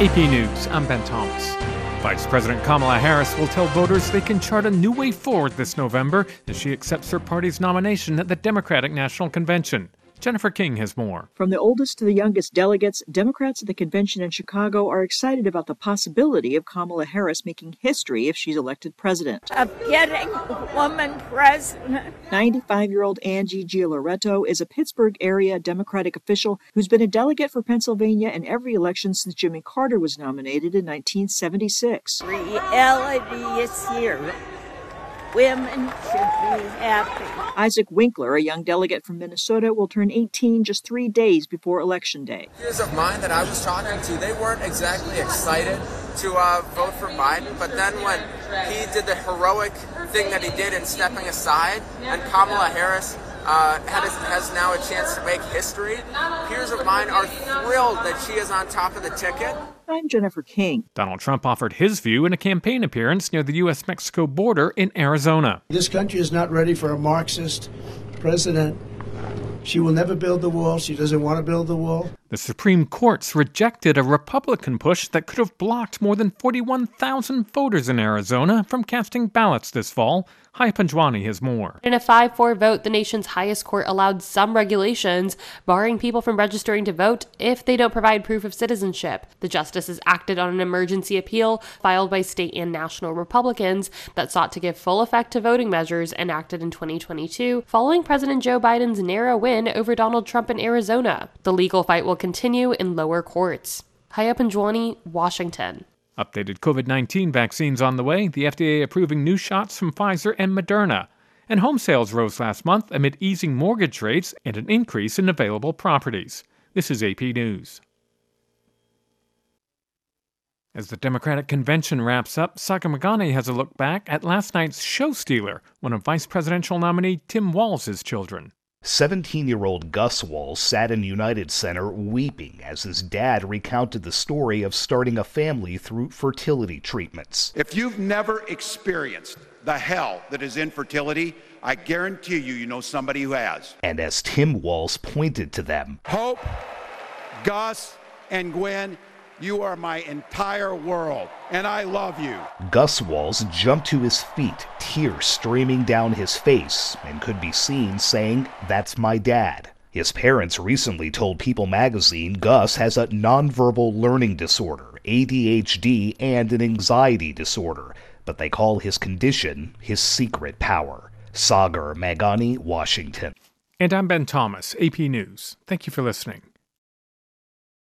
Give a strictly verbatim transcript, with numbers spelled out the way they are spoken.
A P News, I'm Ben Thomas. Vice President Kamala Harris will tell voters they can chart a new way forward this November as she accepts her party's nomination at the Democratic National Convention. Jennifer King has more. From the oldest to the youngest delegates, Democrats at the convention in Chicago are excited about the possibility of Kamala Harris making history if she's elected president. Of getting a woman president. ninety-five-year-old Angie Gioloretto is a Pittsburgh area Democratic official who's been a delegate for Pennsylvania in every election since Jimmy Carter was nominated in nineteen seventy-six. Reality is here. Women should be happy. Isaac Winkler, a young delegate from Minnesota, will turn eighteen just three days before Election Day. Peers of mine that I was talking to, they weren't exactly excited to uh, vote for Biden, but then when he did the heroic thing that he did in stepping aside, and Kamala Harris uh, had a, has now a chance to make history, peers of mine are thrilled that she is on top of the ticket. I'm Jennifer King. Donald Trump offered his view in a campaign appearance near the U S Mexico border in Arizona. This country is not ready for a Marxist president. She will never build the wall. She doesn't want to build the wall. The Supreme Court's rejected a Republican push that could have blocked more than forty-one thousand voters in Arizona from casting ballots this fall. Hai Panjwani has more. In a five four vote, the nation's highest court allowed some regulations, barring people from registering to vote if they don't provide proof of citizenship. The justices acted on an emergency appeal filed by state and national Republicans that sought to give full effect to voting measures enacted in twenty twenty-two, following President Joe Biden's narrow win over Donald Trump in Arizona. The legal fight will continue in lower courts. Hai Panjwani, Washington. Updated COVID nineteen vaccines on the way, the F D A approving new shots from Pfizer and Moderna. And home sales rose last month amid easing mortgage rates and an increase in available properties. This is A P News. As the Democratic convention wraps up, Saga Magani has a look back at last night's show stealer, one of vice presidential nominee Tim Walz's children. seventeen-year-old Gus Walz sat in United Center weeping as his dad recounted the story of starting a family through fertility treatments. If you've never experienced the hell that is infertility, I guarantee you, you know somebody who has. And as Tim Walz pointed to them, Hope, Gus, and Gwen, you are my entire world, and I love you. Gus Walz jumped to his feet, tears streaming down his face, and could be seen saying, "That's my dad." His parents recently told People magazine Gus has a nonverbal learning disorder, A D H D, and an anxiety disorder, but they call his condition his secret power. Sagar Magani, Washington. And I'm Ben Thomas, A P News. Thank you for listening.